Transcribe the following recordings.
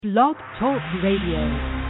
Blog Talk Radio.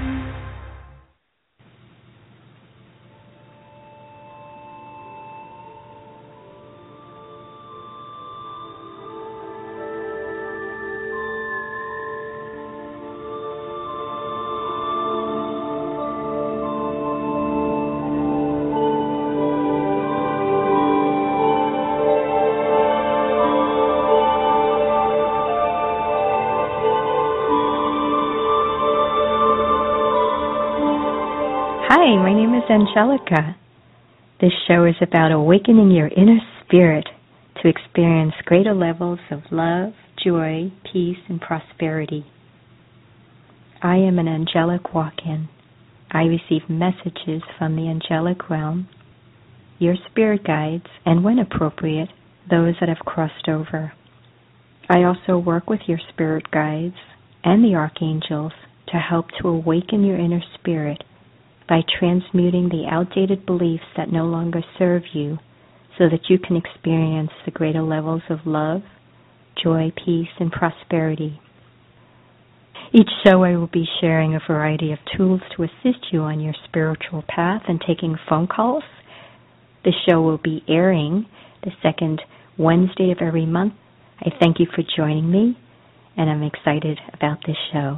Hi, my name is Angelica. This show is about awakening your inner spirit to experience greater levels of love, joy, peace, and prosperity. I am an angelic walk-in. I receive messages from the angelic realm, your spirit guides, and when appropriate, those that have crossed over. I also work with your spirit guides and the archangels to help to awaken your inner spirit by transmuting the outdated beliefs that no longer serve you so that you can experience the greater levels of love, joy, peace, and prosperity. Each show I will be sharing a variety of tools to assist you on your spiritual path and taking phone calls. The show will be airing the second Wednesday of every month. I thank you for joining me, and I'm excited about this show.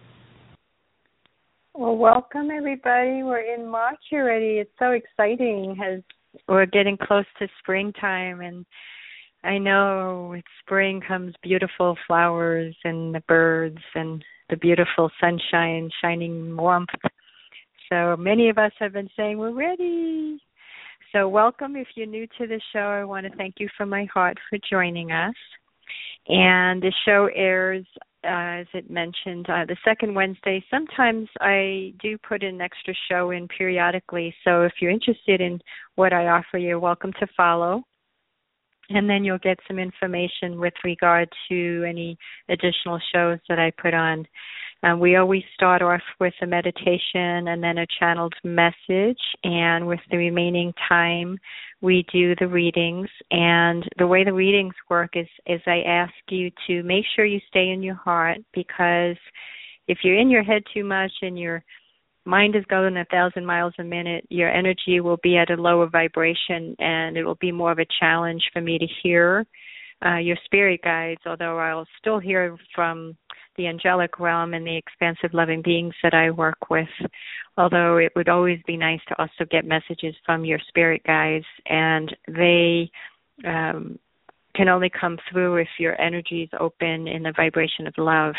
Well, welcome everybody. We're in March already. It's so exciting as we're getting close to springtime, and I know with spring comes beautiful flowers and the birds and the beautiful sunshine, shining warmth. So many of us have been saying we're ready. So welcome. If you're new to the show, I want to thank you from my heart for joining us. And the show airs, as it mentioned, the second Wednesday. Sometimes I do put an extra show in periodically, so if you're interested in what I offer, you're welcome to follow. And then you'll get some information with regard to any additional shows that I put on. We always start off with a meditation and then a channeled message, and with the remaining time, we do the readings. And the way the readings work is I ask you to make sure you stay in your heart, because if you're in your head too much and your mind is going 1,000 miles a minute, your energy will be at a lower vibration, and it will be more of a challenge for me to hear your spirit guides, although I'll still hear from the angelic realm and the expansive loving beings that I work with, although it would always be nice to also get messages from your spirit guides, and they can only come through if your energy is open in the vibration of love.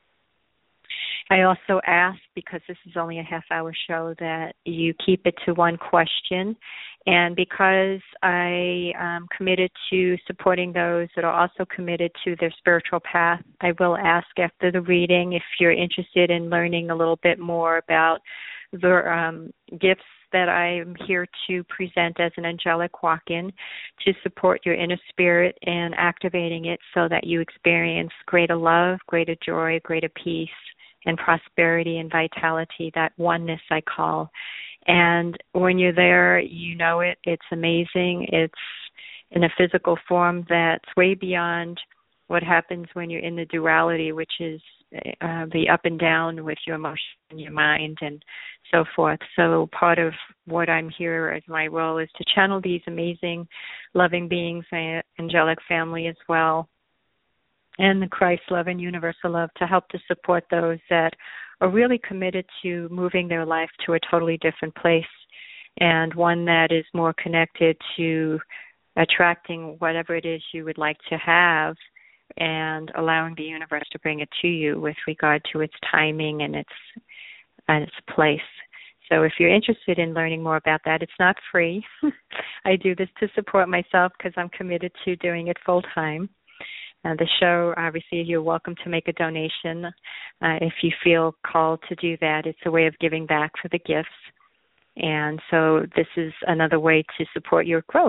I also ask, because this is only a half-hour show, that you keep it to one question. And because I am committed to supporting those that are also committed to their spiritual path, I will ask after the reading if you're interested in learning a little bit more about the gifts that I'm here to present as an angelic walk-in to support your inner spirit and activating it so that you experience greater love, greater joy, greater peace, and prosperity and vitality, that oneness I call. And when you're there, you know it. It's amazing. It's in a physical form that's way beyond what happens when you're in the duality, which is the up and down with your emotion and your mind and so forth. So part of what I'm here as my role is to channel these amazing loving beings, angelic family as well, and the Christ love and universal love to help to support those that are really committed to moving their life to a totally different place, and one that is more connected to attracting whatever it is you would like to have and allowing the universe to bring it to you with regard to its timing and its place. So if you're interested in learning more about that, it's not free. I do this to support myself because I'm committed to doing it full time. The show, obviously, you're welcome to make a donation if you feel called to do that. It's a way of giving back for the gifts. And so this is another way to support your growth.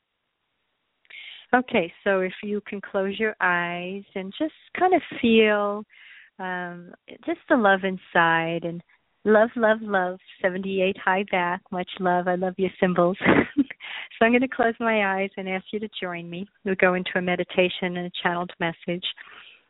Okay, so if you can close your eyes and just kind of feel just the love inside, and love, love, love, 78 high back, much love. I love your symbols. So I'm going to close my eyes and ask you to join me. We'll go into a meditation and a channeled message.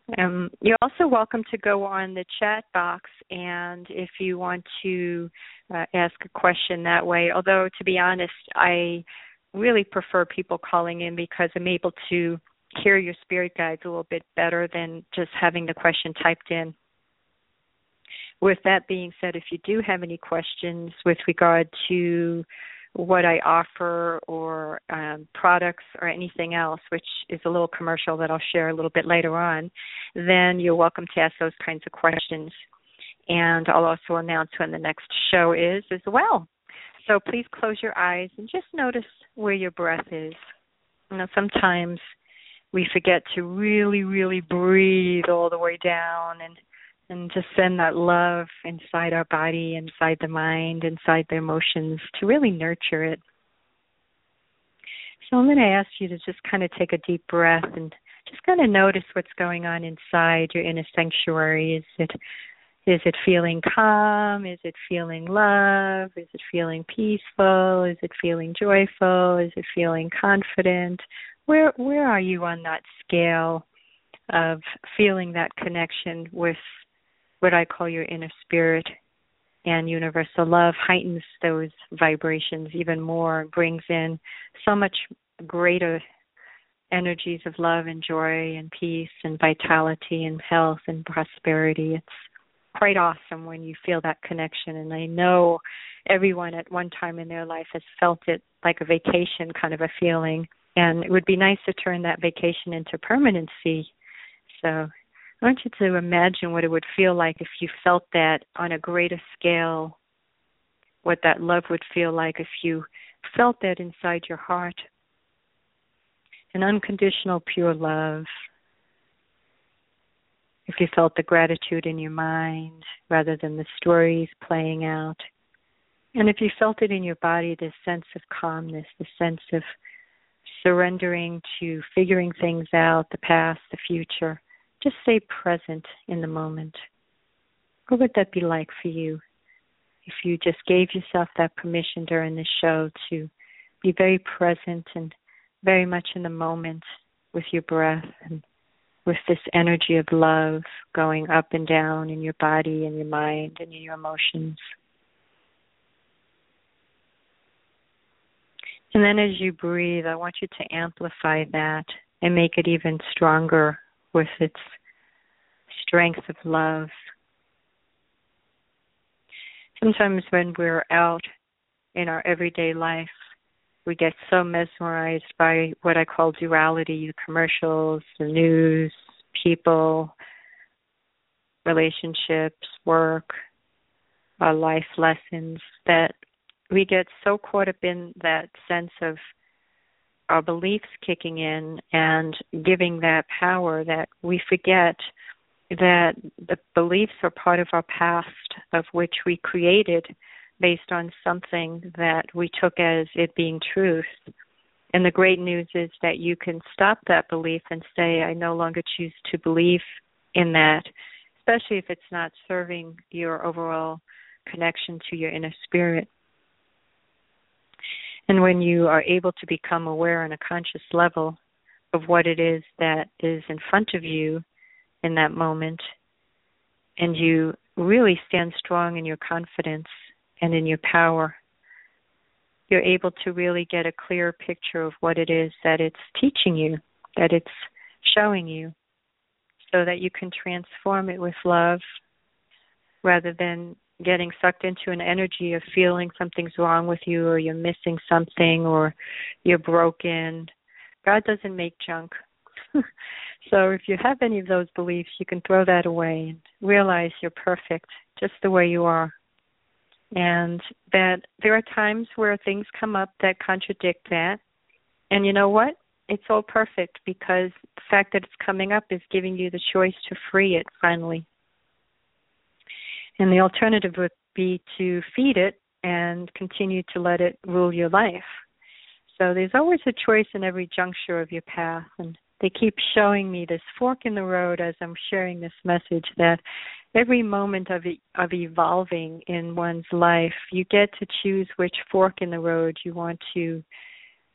You're also welcome to go on the chat box, and if you want to ask a question that way, although to be honest, I really prefer people calling in because I'm able to hear your spirit guides a little bit better than just having the question typed in. With that being said, if you do have any questions with regard to what I offer or products or anything else, which is a little commercial that I'll share a little bit later on, then you're welcome to ask those kinds of questions. And I'll also announce when the next show is as well. So please close your eyes and just notice where your breath is. You know, sometimes we forget to really, really breathe all the way down and just send that love inside our body, inside the mind, inside the emotions to really nurture it. So I'm going to ask you to just kind of take a deep breath and just kind of notice what's going on inside your inner sanctuary. Is it feeling calm? Is it feeling love? Is it feeling peaceful? Is it feeling joyful? Is it feeling confident? Where are you on that scale of feeling that connection with what I call your inner spirit? And universal love heightens those vibrations even more, brings in so much greater energies of love and joy and peace and vitality and health and prosperity. It's quite awesome when you feel that connection. And I know everyone at one time in their life has felt it like a vacation kind of a feeling. And it would be nice to turn that vacation into permanency. So I want you to imagine what it would feel like if you felt that on a greater scale, what that love would feel like if you felt that inside your heart. An unconditional, pure love. If you felt the gratitude in your mind rather than the stories playing out. And if you felt it in your body, this sense of calmness, the sense of surrendering to figuring things out, the past, the future. Just stay present in the moment. What would that be like for you if you just gave yourself that permission during this show to be very present and very much in the moment with your breath and with this energy of love going up and down in your body and your mind and in your emotions. And then as you breathe, I want you to amplify that and make it even stronger with its strength of love. Sometimes when we're out in our everyday life, we get so mesmerized by what I call duality, the commercials, the news, people, relationships, work, our life lessons, that we get so caught up in that sense of our beliefs kicking in and giving that power that we forget that the beliefs are part of our past, of which we created based on something that we took as it being truth. And the great news is that you can stop that belief and say, I no longer choose to believe in that, especially if it's not serving your overall connection to your inner spirit. And when you are able to become aware on a conscious level of what it is that is in front of you in that moment, and you really stand strong in your confidence and in your power, you're able to really get a clear picture of what it is that it's teaching you, that it's showing you, so that you can transform it with love rather than getting sucked into an energy of feeling something's wrong with you or you're missing something or you're broken. God doesn't make junk. So if you have any of those beliefs, you can throw that away and realize you're perfect just the way you are. And that there are times where things come up that contradict that. And you know what? It's all perfect because the fact that it's coming up is giving you the choice to free it finally. And the alternative would be to feed it and continue to let it rule your life. So there's always a choice in every juncture of your path. And they keep showing me this fork in the road as I'm sharing this message, that every moment of evolving in one's life, you get to choose which fork in the road you want to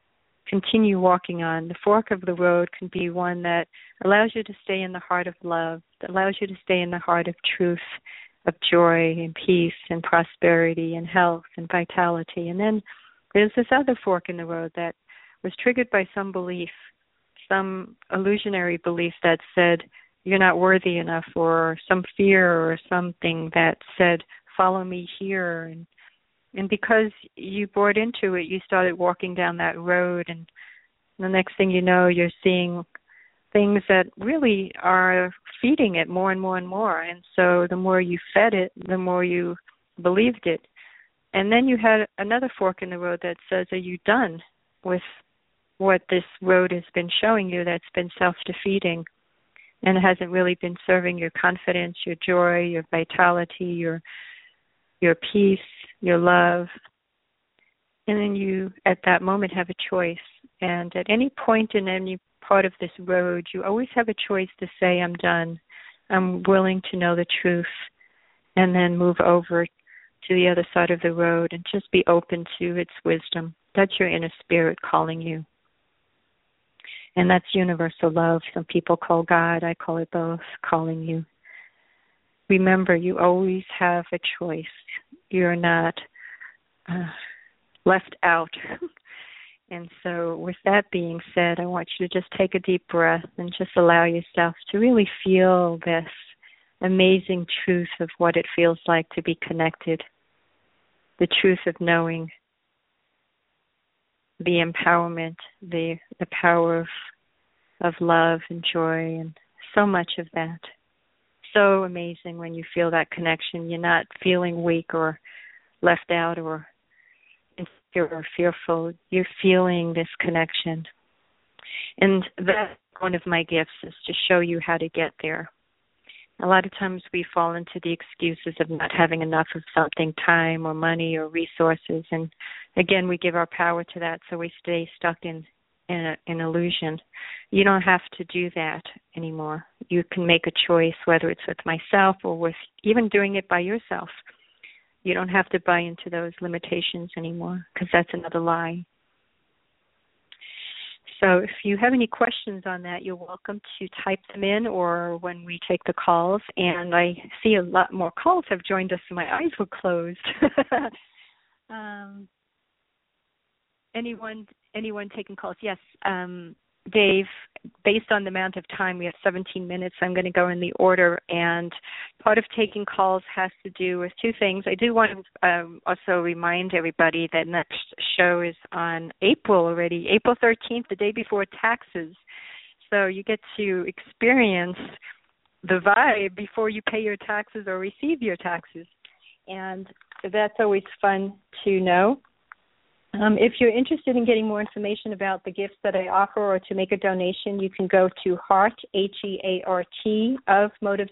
continue walking on. The fork of the road can be one that allows you to stay in the heart of love, that allows you to stay in the heart of truth, of joy and peace and prosperity and health and vitality. And then there's this other fork in the road that was triggered by some belief, some illusionary belief that said you're not worthy enough, or some fear or something that said, follow me here. And because you bought into it, you started walking down that road, and the next thing you know, you're seeing things that really are feeding it more and more and more. And so the more you fed it, the more you believed it. And then you had another fork in the road that says, are you done with what this road has been showing you that's been self-defeating and hasn't really been serving your confidence, your joy, your vitality, your peace, your love? And then you, at that moment, have a choice. And at any point in any part of this road, you always have a choice to say, I'm done. I'm willing to know the truth, and then move over to the other side of the road and just be open to its wisdom. That's your inner spirit calling you. And that's universal love. Some people call God, I call it both, calling you. Remember, you always have a choice. You're not left out. And so with that being said, I want you to just take a deep breath and just allow yourself to really feel this amazing truth of what it feels like to be connected, the truth of knowing, the empowerment, the power of love and joy, and so much of that. So amazing when you feel that connection. You're not feeling weak or left out or insecure or fearful. You're feeling this connection. And that's one of my gifts, is to show you how to get there. A lot of times we fall into the excuses of not having enough of something, time or money or resources. And again, we give our power to that, so we stay stuck in illusion. You don't have to do that anymore. You can make a choice, whether it's with myself or with even doing it by yourself. You don't have to buy into those limitations anymore, because that's another lie. So if you have any questions on that, you're welcome to type them in, or when we take the calls. And I see a lot more calls have joined us, and my eyes were closed. Anyone taking calls? Yes, Dave, based on the amount of time, we have 17 minutes. I'm going to go in the order, and part of taking calls has to do with two things. I do want to also remind everybody that next show is on April 13th, the day before taxes. So you get to experience the vibe before you pay your taxes or receive your taxes. And that's always fun to know. If you're interested in getting more information about the gifts that I offer, or to make a donation, you can go to Heart, H-E-A-R-T, of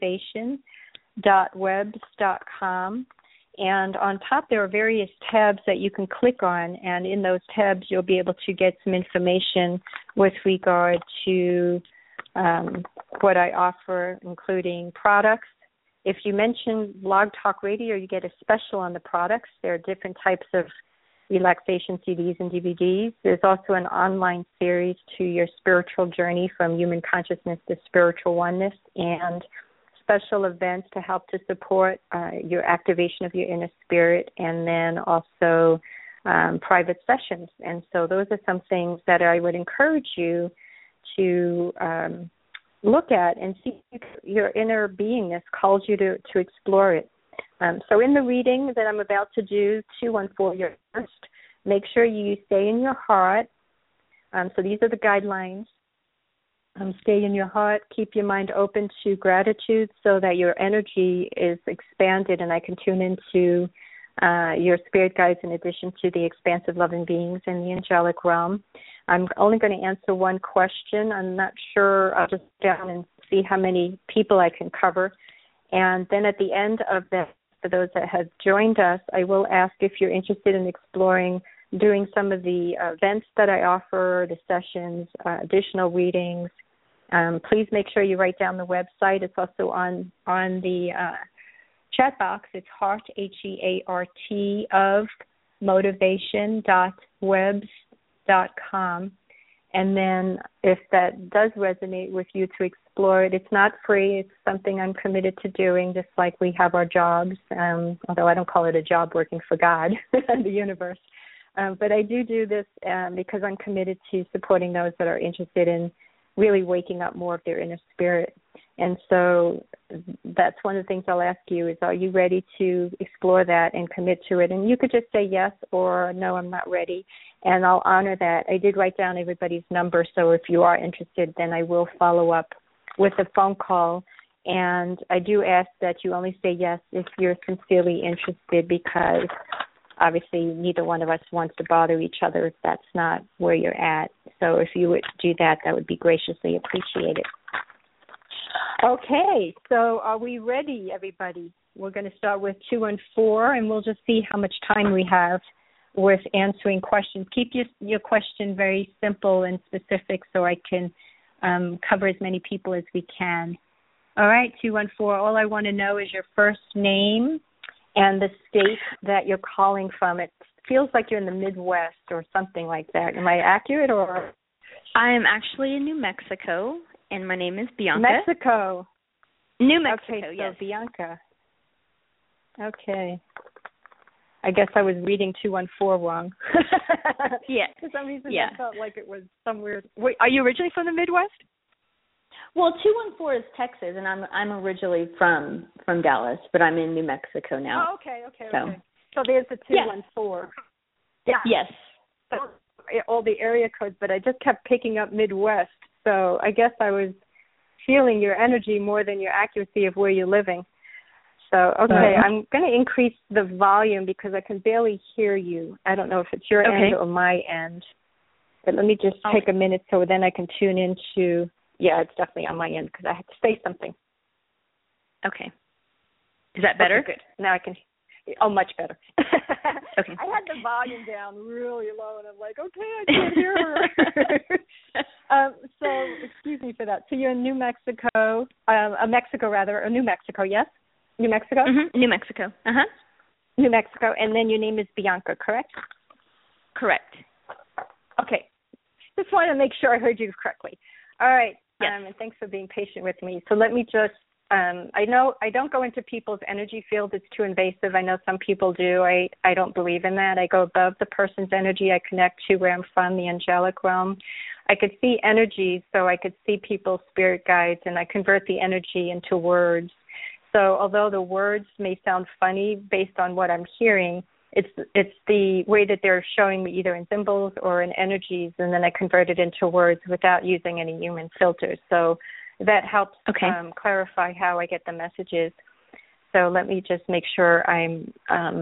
motivation.webs.com. And on top there are various tabs that you can click on, and in those tabs you'll be able to get some information with regard to what I offer, including products. If you mention Blog Talk Radio, you get a special on the products. There are different types of relaxation CDs and DVDs. There's also an online series to your spiritual journey, from human consciousness to spiritual oneness, and special events to help to support your activation of your inner spirit, and then also private sessions. And so those are some things that I would encourage you to look at and see if your inner beingness calls you to explore it. So in the reading that I'm about to do, 214, your first, make sure you stay in your heart. So these are the guidelines. Stay in your heart. Keep your mind open to gratitude so that your energy is expanded, and I can tune into your spirit guides in addition to the expansive loving beings in the angelic realm. I'm only going to answer one question. I'm not sure. I'll just down and see how many people I can cover. And then at the end of that, for those that have joined us, I will ask if you're interested in exploring doing some of the events that I offer, the sessions, additional readings. Please make sure you write down the website. It's also on the chat box. It's Heart, H-E-A-R-T, of motivation.webs.com. And then if that does resonate with you, to explore it. It's not free. It's something I'm committed to doing, just like we have our jobs, although I don't call it a job, working for God, the universe. But I do this because I'm committed to supporting those that are interested in really waking up more of their inner spirit. And so that's one of the things I'll ask you is, are you ready to explore that and commit to it? And you could just say yes or no, I'm not ready. And I'll honor that. I did write down everybody's number, so if you are interested, then I will follow up with a phone call. And I do ask that you only say yes if you're sincerely interested, because obviously neither one of us wants to bother each other if that's not where you're at. So if you would do that, that would be graciously appreciated. Okay, so are we ready, everybody? We're going to start with 2 and 4, and we'll just see how much time we have with answering questions. Keep your question very simple and specific so I can cover as many people as we can. All right, 2 and 4, all I want to know is your first name and the state that you're calling from. It feels like you're in the Midwest or something like that. Am I accurate? Or I am actually in New Mexico, and my name is Bianca. Mexico. New Mexico, okay, yes. So Bianca. Okay. I guess I was reading 214 wrong. Yeah. For some reason, yeah. I felt like it was somewhere. Wait, are you originally from the Midwest? Well, 214 is Texas, and I'm originally from Dallas, but I'm in New Mexico now. Oh, okay. So there's the 214. Yeah. Yes. All the area codes, but I just kept picking up Midwest. So I guess I was feeling your energy more than your accuracy of where you're living. So, okay, I'm going to increase the volume because I can barely hear you. I don't know if it's your end or my end. But let me just take a minute so then I can tune into, it's definitely on my end because I had to say something. Okay. Is that better? Okay, good. Now I can, much better. Okay. I had the volume down really low, and I'm like, okay, I can't hear her. So, excuse me for that. So you're in New Mexico, New Mexico, yes? New Mexico? Mm-hmm. New Mexico. Uh-huh. New Mexico, and then your name is Bianca, correct? Correct. Okay. Just want to make sure I heard you correctly. All right. Yes. And thanks for being patient with me. So let me just, I know I don't go into people's energy field. It's too invasive. I know some people do. I don't believe in that. I go above the person's energy. I connect to where I'm from, the angelic realm. I could see energies, so I could see people's spirit guides, and I convert the energy into words. So although the words may sound funny based on what I'm hearing, it's the way that they're showing me either in symbols or in energies, and then I convert it into words without using any human filters. So that helps clarify how I get the messages. So let me just make sure I'm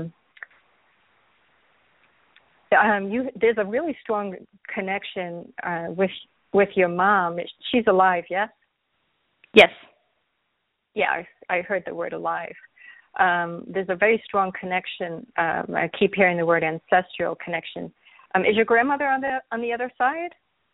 there's a really strong connection with your mom. She's alive, yes? Yes. Yeah, I heard the word alive. There's a very strong connection. I keep hearing the word ancestral connection. Is your grandmother on the other side?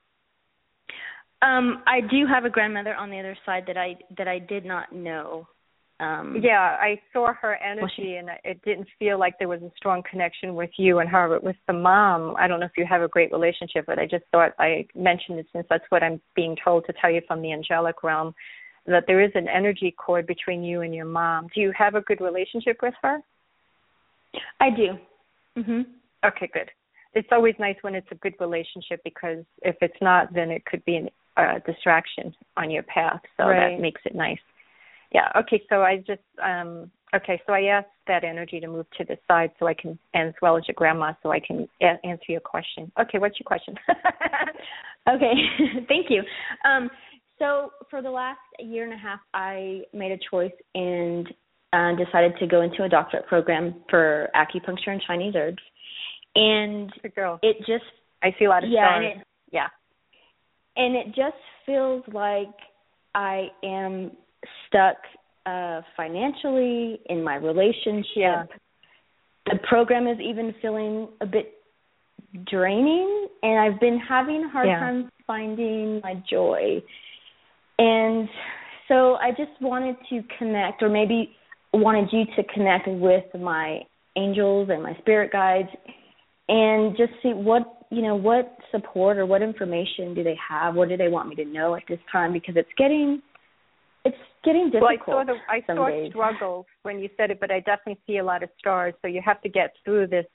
I do have a grandmother on the other side that I did not know. I saw her energy, and it didn't feel like there was a strong connection with you and her. But with the mom, I don't know if you have a great relationship, but I just thought I mentioned it since that's what I'm being told to tell you from the angelic realm, that there is an energy cord between you and your mom. Do you have a good relationship with her? I do. Mhm. Okay, good. It's always nice when it's a good relationship, because if it's not, then it could be a distraction on your path. So that makes it nice. Yeah. Okay. So I just so I asked that energy to move to the side so I can, and as well as your grandma, so I can answer your question. Okay. What's your question? Okay. Thank you. So for the last year and a half, I made a choice and decided to go into a doctorate program for acupuncture and Chinese herbs. And good girl. It just, I see a lot of stars. And it just feels like I am stuck financially in my relationship. Yeah. The program is even feeling a bit draining, and I've been having a hard time finding my joy. And so I just wanted to connect, or maybe wanted you to connect with my angels and my spirit guides, and just see what what support or what information do they have? What do they want me to know at this time? Because it's getting difficult. Well, I saw struggles when you said it, but I definitely see a lot of stars. So you have to get through this.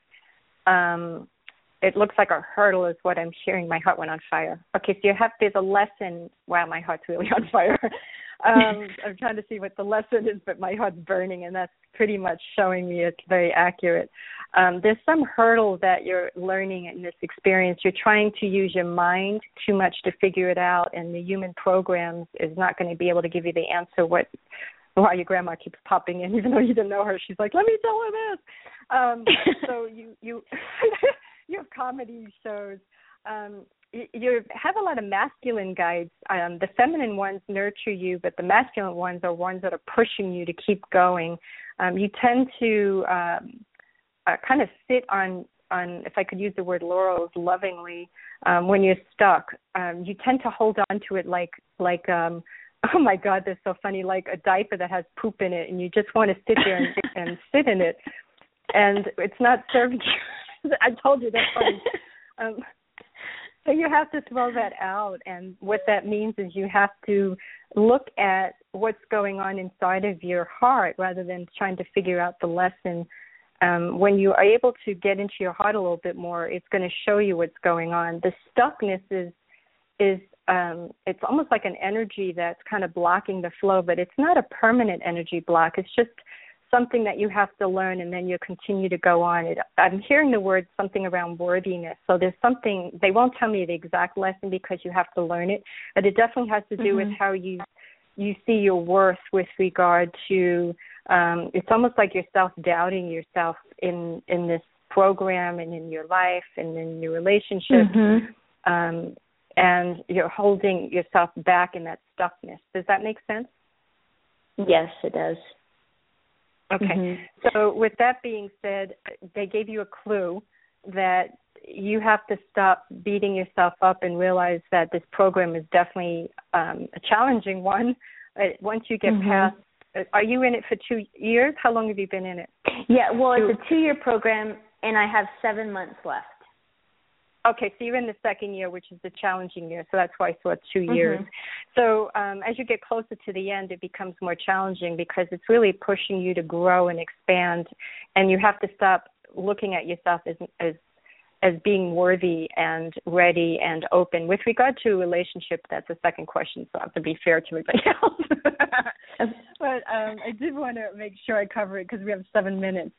It looks like a hurdle is what I'm hearing. My heart went on fire. Okay, so there's a lesson. Wow, my heart's really on fire. I'm trying to see what the lesson is, but my heart's burning, and that's pretty much showing me it's very accurate. There's some hurdle that you're learning in this experience. You're trying to use your mind too much to figure it out, and the human programs is not going to be able to give you the answer. Why your grandma keeps popping in, even though you didn't know her. She's like, let me tell her this. So you have comedy shows. You have a lot of masculine guides. The feminine ones nurture you, but the masculine ones are ones that are pushing you to keep going. You tend to kind of sit on, if I could use the word laurels lovingly, when you're stuck. You tend to hold on to it like oh my God, that's so funny, like a diaper that has poop in it, and you just want to sit there and sit in it, and it's not serving you. I told you that's funny. So you have to throw that out, and what that means is you have to look at what's going on inside of your heart rather than trying to figure out the lesson. When you are able to get into your heart a little bit more, it's going to show you what's going on. The stuckness is it's almost like an energy that's kind of blocking the flow, but it's not a permanent energy block. It's just something that you have to learn, and then you continue to go on. I'm hearing the word something around worthiness. So there's something, they won't tell me the exact lesson because you have to learn it, but it definitely has to do with how you see your worth with regard to, it's almost like you're self-doubting yourself in this program and in your life and in your relationships. And you're holding yourself back in that stuckness. Does that make sense? Yes, it does. Okay. So with that being said, they gave you a clue that you have to stop beating yourself up and realize that this program is definitely a challenging one. Once you get past, are you in it for 2 years? How long have you been in it? Yeah, well, it's a 2-year program, and I have 7 months left. Okay, so you're in the second year, which is the challenging year, so that's why I saw 2 years. So as you get closer to the end, it becomes more challenging because it's really pushing you to grow and expand, and you have to stop looking at yourself as being worthy and ready and open. With regard to a relationship, that's a second question, so I have to be fair to everybody else. But I did want to make sure I cover it because we have 7 minutes.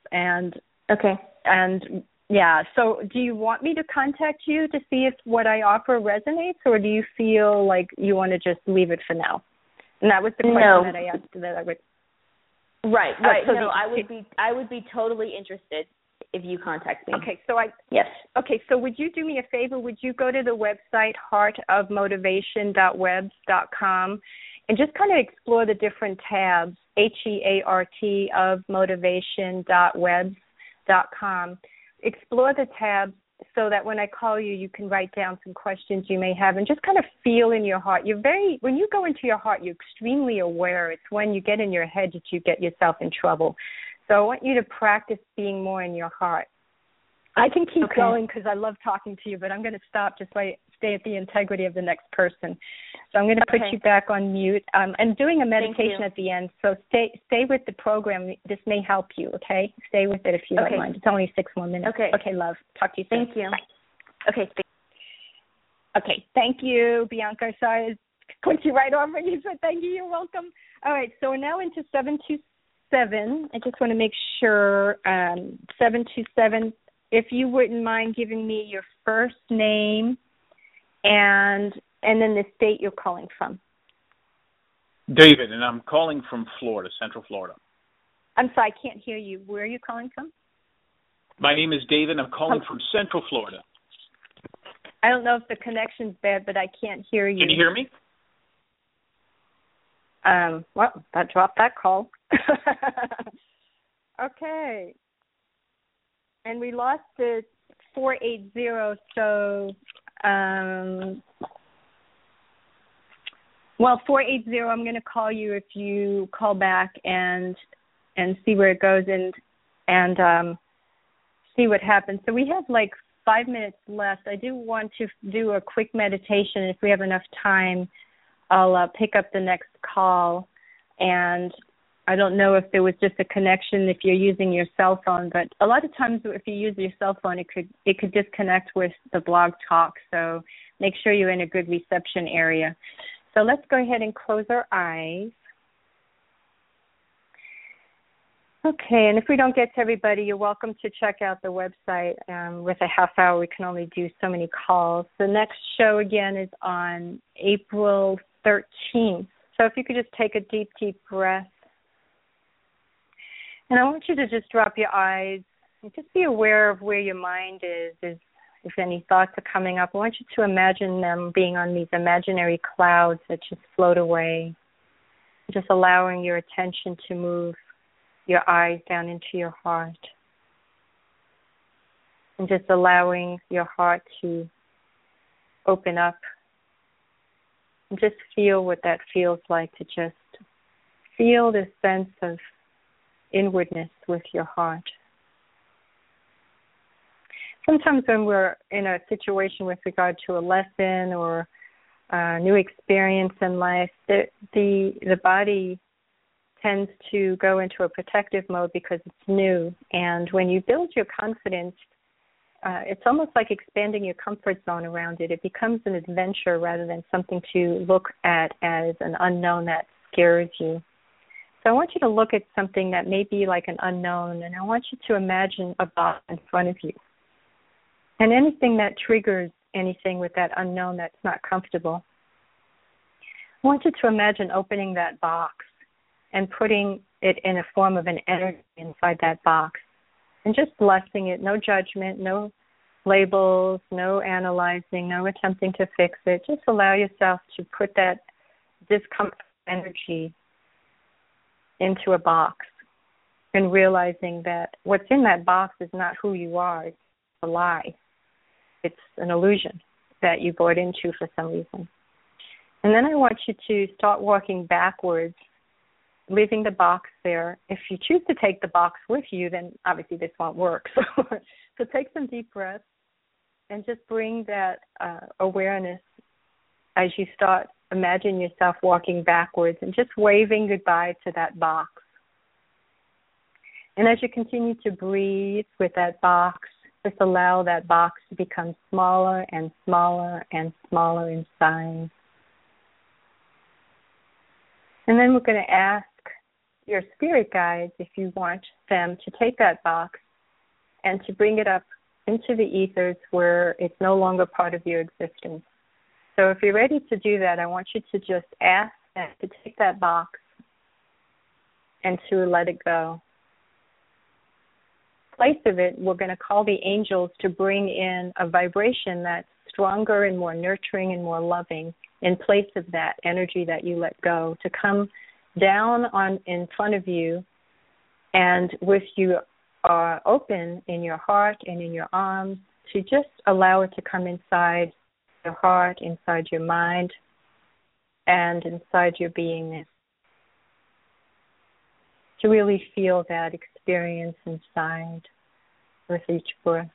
Yeah, so do you want me to contact you to see if what I offer resonates, or do you feel like you want to just leave it for now? And that was the question that I asked that I would. Right. So no, I would be totally interested if you contact me. Okay, so Yes. Okay, so would you do me a favor? Would you go to the website heartofmotivation.webs.com and just kind of explore the different tabs, HEART of motivation.webs.com. Explore the tabs so that when I call you, you can write down some questions you may have and just kind of feel in your heart. When you go into your heart, you're extremely aware. It's when you get in your head that you get yourself in trouble. So I want you to practice being more in your heart. I can keep going because I love talking to you, but I'm going to stop just so I stay at the integrity of the next person. So I'm going to put you back on mute. I'm doing a meditation at the end, so stay with the program. This may help you, okay? Stay with it if you don't mind. It's only 6 more minutes. Okay, love. Talk to you soon. Thank you. Bye. Okay, thank you, Bianca. Sorry, I put you right over. You said thank you. You're welcome. All right, so we're now into 727. I just want to make sure, 727, if you wouldn't mind giving me your first name and then the state you're calling from. David, and I'm calling from Florida, Central Florida. I'm sorry, I can't hear you. Where are you calling from? My name is David, and I'm calling from Central Florida. I don't know if the connection's bad, but I can't hear you. Can you hear me? Well, that dropped that call. Okay. And we lost the 480, so, 480, I'm going to call you if you call back and see where it goes and see what happens. So we have like 5 minutes left. I do want to do a quick meditation. If we have enough time, I'll pick up the next call. And I don't know if there was just a connection if you're using your cell phone, but a lot of times if you use your cell phone, it could disconnect with the Blog Talk. So make sure you're in a good reception area. So let's go ahead and close our eyes. Okay, and if we don't get to everybody, you're welcome to check out the website. With a half hour, we can only do so many calls. The next show, again, is on April 13th. So if you could just take a deep, deep breath. And I want you to just drop your eyes and just be aware of where your mind is. If any thoughts are coming up, I want you to imagine them being on these imaginary clouds that just float away. Just allowing your attention to move your eyes down into your heart. And just allowing your heart to open up. And just feel what that feels like, to just feel this sense of inwardness with your heart. Sometimes when we're in a situation with regard to a lesson or a new experience in life, the body tends to go into a protective mode because it's new. And when you build your confidence, it's almost like expanding your comfort zone around it. It becomes an adventure rather than something to look at as an unknown that scares you. So I want you to look at something that may be like an unknown, and I want you to imagine a box in front of you. And anything that triggers anything with that unknown that's not comfortable, I want you to imagine opening that box and putting it in a form of an energy inside that box and just blessing it. No judgment, no labels, no analyzing, no attempting to fix it. Just allow yourself to put that discomfort energy into a box and realizing that what's in that box is not who you are. It's a lie. It's an illusion that you bought into for some reason. And then I want you to start walking backwards, leaving the box there. If you choose to take the box with you, then obviously this won't work. So take some deep breaths and just bring that awareness as you start. Imagine yourself walking backwards and just waving goodbye to that box. And as you continue to breathe with that box, just allow that box to become smaller and smaller and smaller in size. And then we're going to ask your spirit guides, if you want them, to take that box and to bring it up into the ethers where it's no longer part of your existence. So if you're ready to do that, I want you to just ask them to take that box and to let it go. In place of it, we're going to call the angels to bring in a vibration that's stronger and more nurturing and more loving in place of that energy that you let go, to come down in front of you, and with you open in your heart and in your arms, to just allow it to come inside your heart, inside your mind, and inside your beingness. To really feel that experience inside with each breath.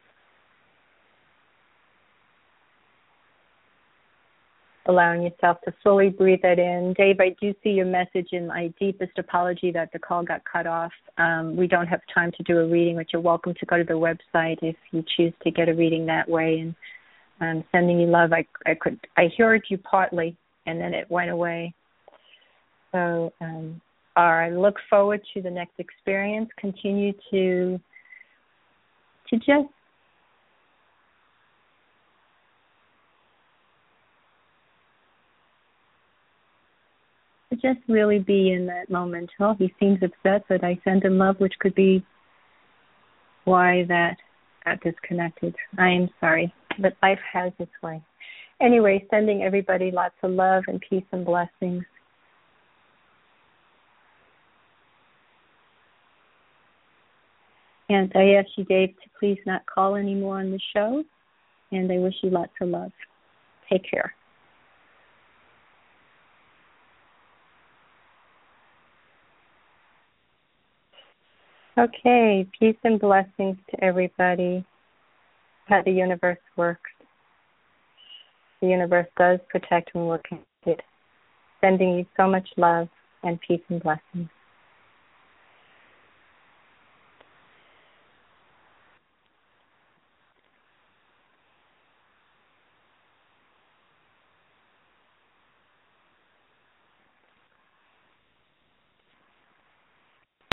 Allowing yourself to fully breathe that in. Dave, I do see your message, and my deepest apology that the call got cut off. We don't have time to do a reading, but you're welcome to go to the website if you choose to get a reading that way. And I'm sending you love. I heard you partly, and then it went away. So I look forward to the next experience. Continue to just really be in that moment. Oh, he seems upset, but I send him love, which could be why that got disconnected. I am sorry, but life has its way. Anyway, sending everybody lots of love and peace and blessings. And I ask you, Dave, to please not call anymore on the show, and I wish you lots of love. Take care. Okay, peace and blessings to everybody. how the universe works. The universe does protect when we're connected, sending you so much love and peace and blessings.